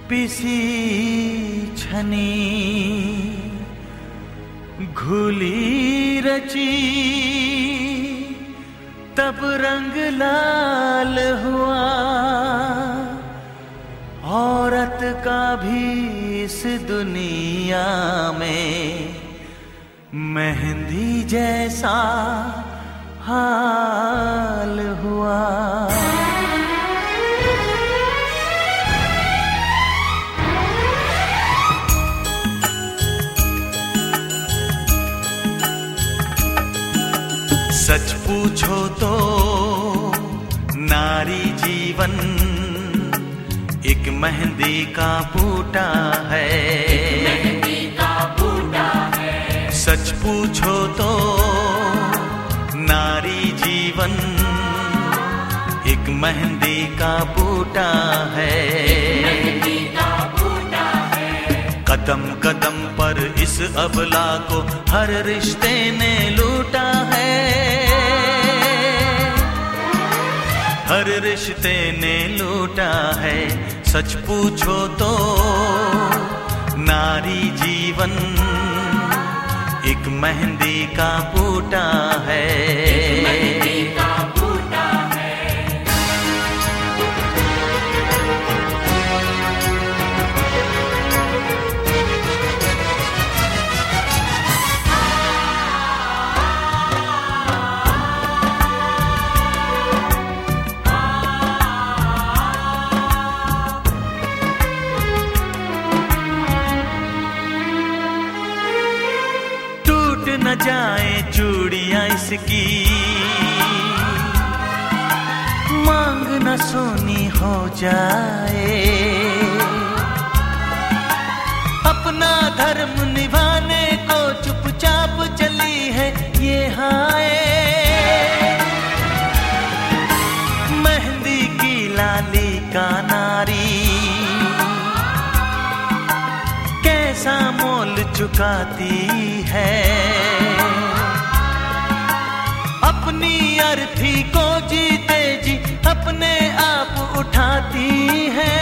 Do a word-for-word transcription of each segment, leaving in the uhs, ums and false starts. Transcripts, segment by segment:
पिसी छनी घुली रची तब रंग लाल हुआ। औरत का भी इस दुनिया में मेहंदी जैसा हाल हुआ। सच पूछो तो नारी जीवन एक मेहंदी का बूटा है, एक मेहंदी का बूटा है। सच पूछो तो नारी जीवन एक मेहंदी का बूटा है, एक मेहंदी का बूटा है। कदम कदम पर इस अबला को हर रिश्ते ने लूटा है, हर रिश्ते ने लूटा है। सच पूछो तो नारी जीवन एक मेहंदी का बूटा है, एक मेहंदी का बूटा है। न जाए चूड़ियां इसकी, मांग न सोनी हो जाए। अपना धर्म निभाने को चुपचाप चली है ये हाय। मेहंदी की लाली का नारी कैसा मोल चुकाती है, अपनी अर्थी को जीते जी अपने आप उठाती है।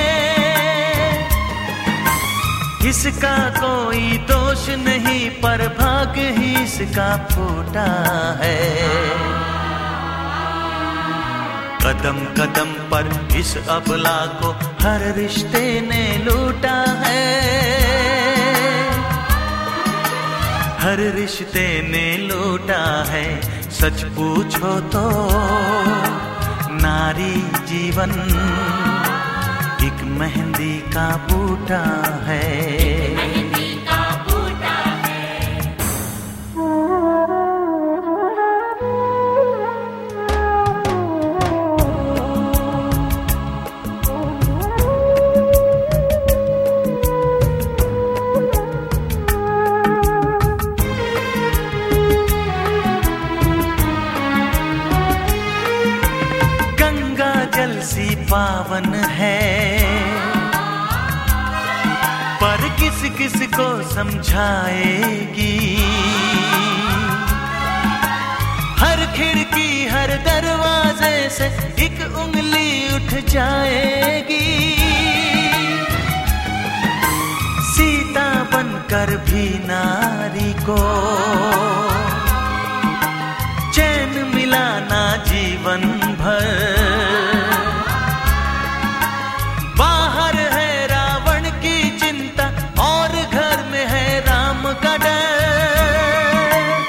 इसका कोई दोष नहीं पर भाग्य ही इसका फूटा है। कदम कदम पर इस अबला को हर रिश्ते ने लूटा है, हर रिश्ते ने लूटा है। सच पूछो तो नारी जीवन एक मेहंदी का बूटा है, एक मेहंदी का बूटा है। जल सी पावन है पर किस किस को समझाएगी। हर खिड़की हर दरवाजे से एक उंगली उठ जाएगी। सीता बनकर भी नारी को चैन मिलाना जीवन भर। बाहर है रावण की चिंता और घर में है राम का डर।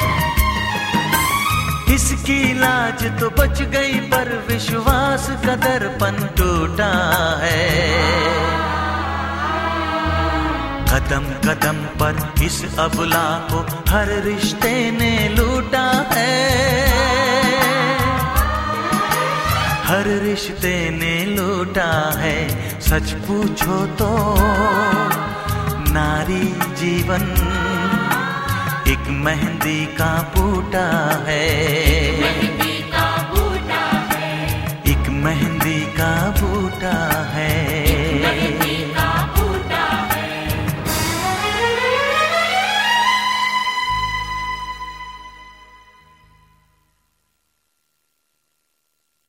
इसकी लाज तो बच गई पर विश्वास का दर्पण टूटा है। कदम कदम पर इस अबला को हर रिश्ते ने लूटा है, हर रिश्ते ने लूटा है। सच पूछो तो नारी जीवन एक मेहंदी का बूटा है।